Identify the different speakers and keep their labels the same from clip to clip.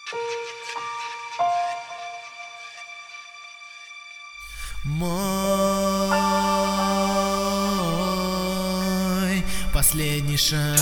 Speaker 1: Мой последний шанс.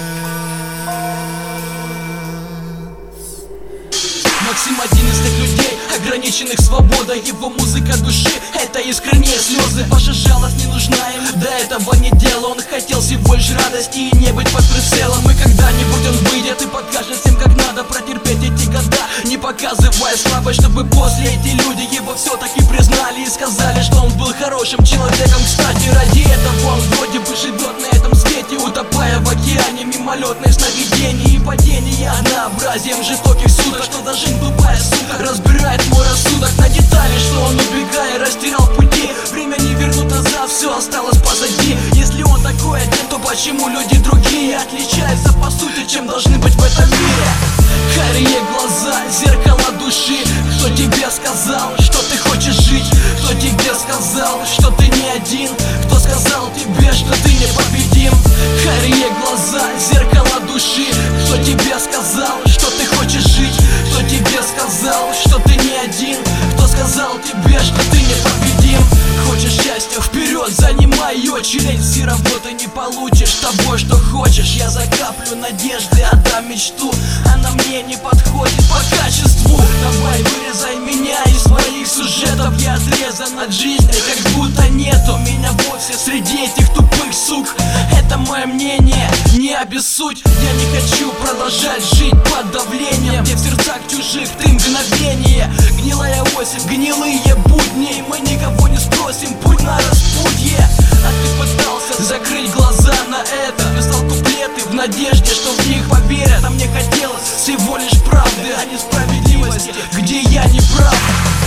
Speaker 2: Максим один из тех людей, ограниченных свободой. Его музыка души — это искренние слезы. Ваша жалость не нужна ему, до этого не дело. Он хотел всего лишь радости и не быть под прицелом. И когда-нибудь он выйдет и покажет всем, как надо протерпеть эти года, не показывая слабость, чтобы после эти люди его все-таки признали и сказали, что он был хорошим человеком. Кстати, ради этого он вроде бы живет на этом свете, утопая в океане мимолетных сновидений и падения однообразием жестоких суток, что даже тупая сука разбирает мой рассудок на детали, что он, убегая, растерял пути. Время не вернуть назад, все осталось позади. Если он такой один, то почему люди другие отличаются по сути, чем должны быть в этом мире? Карие глаза, зеркало души. Кто тебе сказал, что ты хочешь жить? Кто тебе сказал, что ты не один? Кто сказал тебе, что ты непобедим? Карие глаза, зеркало души. Кто тебе сказал, что ты хочешь жить? Кто тебе сказал, что ты не один? Кто сказал тебе, что ты непобедим? Хочешь счастья — вперед, занимай очередь. Все работы не получишь тобой, что хочешь. Я за каплю надежды отдам мечту, она мне не подходит по качеству. Давай вырезай меня из своих сюжетов. Я отрезан от жизни, как будто нету меня вовсе среди этих тупых сук. Это мое мнение, не обессудь. Я не хочу продолжать жить под давлением, где в сердцах чужих ты мгновение. Гнилая осень, гнилые будни. Мы никого не спросим, путь на распутье. А ты пытался закрыть глаза на это. Писал куплеты в надежде, что в них поверят. А мне хотелось всего лишь правды, а не справедливости, где я не прав.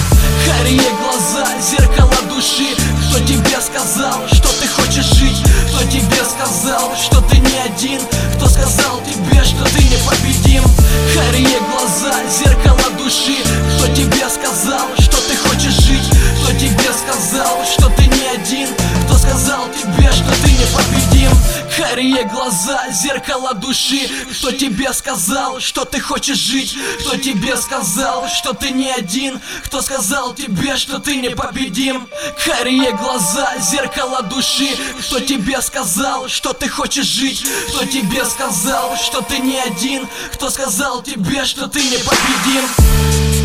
Speaker 2: Карие глаза, зеркало души. Кто тебе сказал, что ты хочешь жить? Кто тебе сказал, что ты не один? Кто сказал тебе, что ты непобедим? Карие глаза, зеркало души. Кто тебе сказал, что ты хочешь жить? Кто тебе сказал, что ты не один? Кто сказал тебе, что ты непобедим? Карие глаза, зеркало души. Кто тебе сказал, что ты хочешь жить? Кто тебе сказал, что ты не один? Кто сказал тебе, что ты непобедим? Карие глаза, зеркало души. Кто тебе сказал, что ты хочешь жить? Кто тебе сказал, что ты не один? Кто сказал тебе, что ты непобедим?